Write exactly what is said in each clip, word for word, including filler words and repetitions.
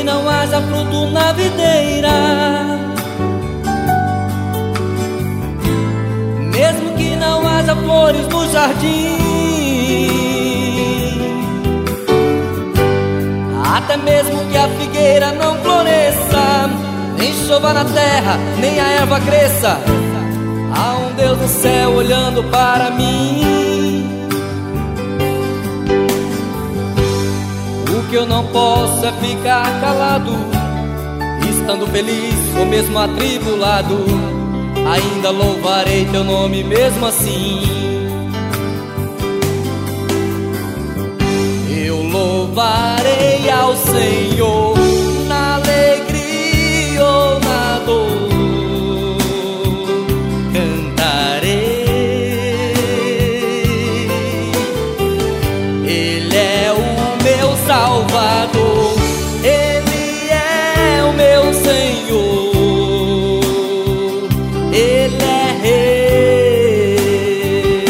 não haja fruto na videira, mesmo que não haja flores no jardim, até mesmo que a figueira não floresça, nem chova na terra, nem a erva cresça, há um Deus no céu olhando para mim. O que eu não posso é ficar calado, estando feliz ou mesmo atribulado, ainda louvarei teu nome mesmo assim. Eu louvarei ao Senhor na alegria ou na dor, cantarei. Ele é o meu Salvador, Ele é o meu Senhor, Ele é Rei.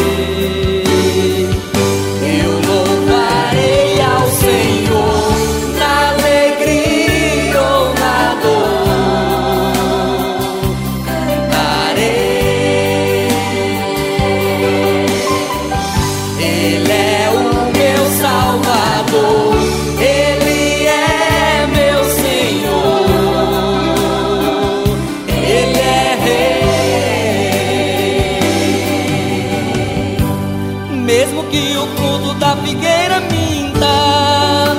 Eu louvarei ao Senhor na alegria ou na dor, cantarei. Ele é o meu Salvador, Ele é meu Senhor, Ele é Rei. Mesmo que o fruto da figueira minta,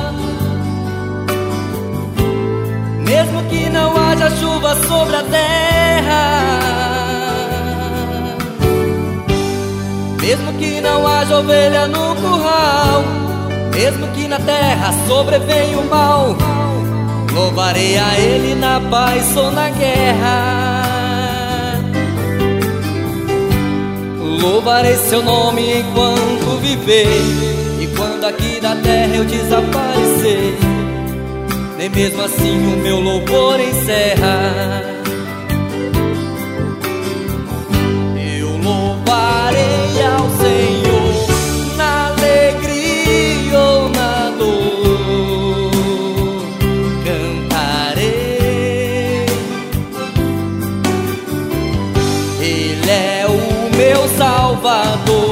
mesmo que não haja chuva sobre a terra, mesmo que não haja ovelha no curral, mesmo que na terra sobrevenha o mal, louvarei a Ele na paz ou na guerra. Louvarei seu nome enquanto viver, e quando aqui da terra eu desaparecer, nem mesmo assim o meu louvor encerra. Eu louvarei ao Senhor na alegria ou na dor, cantarei. Ele é o meu Salvador,